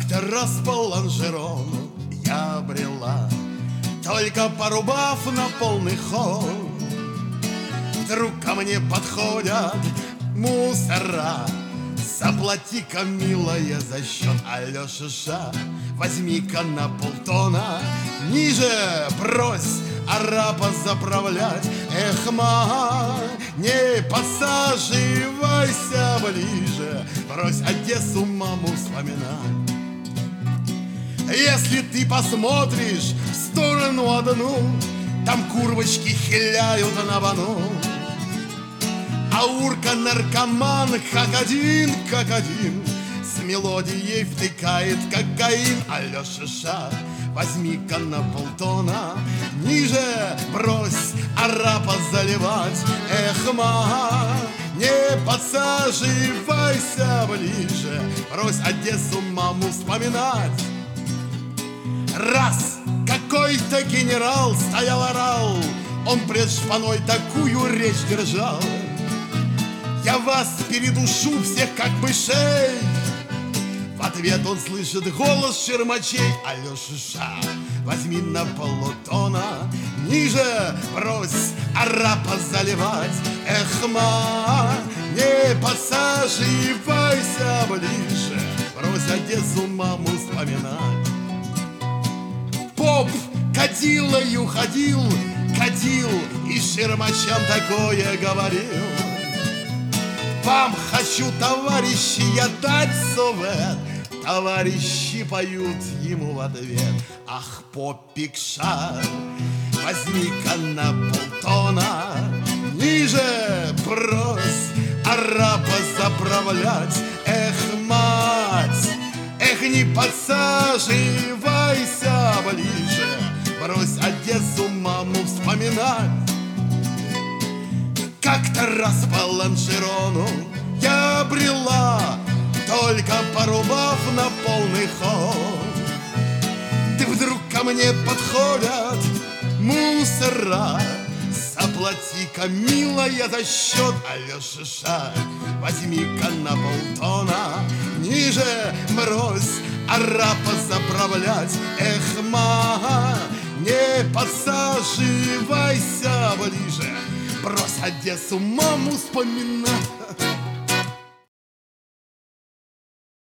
Как-то раз по лонжерону я брела, только порубав на полный ход. Вдруг ко мне подходят мусора: заплати-ка, милая, за счет. Алло, шиша, возьми-ка на полтона ниже, брось арапа заправлять. Эх, ма, не подсаживайся ближе, брось Одессу, маму, вспоминать. Если ты посмотришь в сторону одну, там курвочки хиляют на бану, а урка-наркоман как один с мелодией втыкает кокаин. Алло, шиша, возьми-ка на полтона ниже, брось арапа заливать. Эх, ма, не подсаживайся ближе, брось Одессу, маму, вспоминать. Раз какой-то генерал стоял, орал, он пред шпаной такую речь держал: я вас передушу всех, как мышей. В ответ он слышит голос шермачей: алло, шиша, возьми на полтона ниже, брось арапа заливать. Эх, ма, не подсаживайся ближе, брось Одессу, маму, вспоминать. Поп кадилою ходил, и шермачам такое говорил: вам хочу, товарищи, я дать совет. Товарищи поют ему в ответ: ах, попик шар, возьми-ка на полтона ниже, брось арапа заправлять. Эх, мать, эх, не подсаживайся ближе, брось Одессу, маму, вспоминать. Как-то раз по лонжерону я брела, только порубав на полный ход. Ты вдруг ко мне подходят мусора: заплати-ка, милая, за счет. Алло, шиша, возьми-ка на полтона ниже, брось арапа заправлять. Эх, ма, не подсаживайся ближе, брось Одессу, маму, вспоминать.